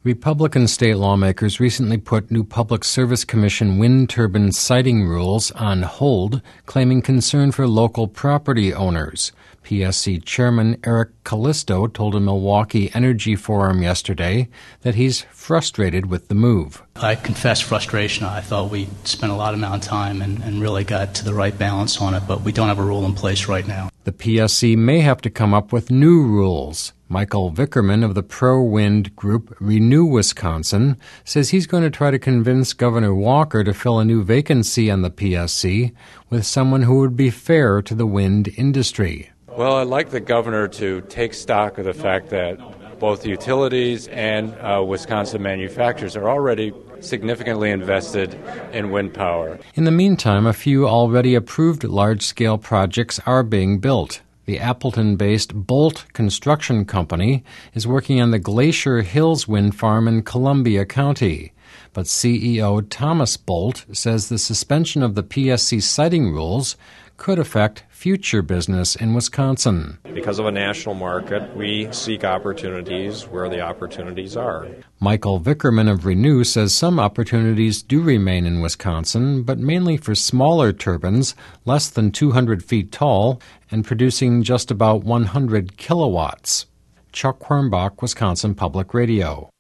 Republican state lawmakers recently put new Public Service Commission wind turbine siting rules on hold, claiming concern for local property owners. PSC Chairman Eric Callisto told a Milwaukee Energy Forum yesterday that he's frustrated with the move. I confess frustration. I thought we spent a lot amount of time and really got to the right balance on it, but we don't have a rule in place right now. The PSC may have to come up with new rules. Michael Vickerman of the pro-wind group Renew Wisconsin says he's going to try to convince Governor Walker to fill a new vacancy on the PSC with someone who would be fair to the wind industry. Well, I'd like the governor to take stock of the fact that both utilities and Wisconsin manufacturers are already significantly invested in wind power. In the meantime, a few already approved large-scale projects are being built. The Appleton-based Bolt Construction Company is working on the Glacier Hills wind farm in Columbia County. But CEO Thomas Bolt says the suspension of the PSC siting rules could affect future business in Wisconsin. Because of a national market, we seek opportunities where the opportunities are. Michael Vickerman of Renew says some opportunities do remain in Wisconsin, but mainly for smaller turbines, less than 200 feet tall, and producing just about 100 kilowatts. Chuck Quirmbach, Wisconsin Public Radio.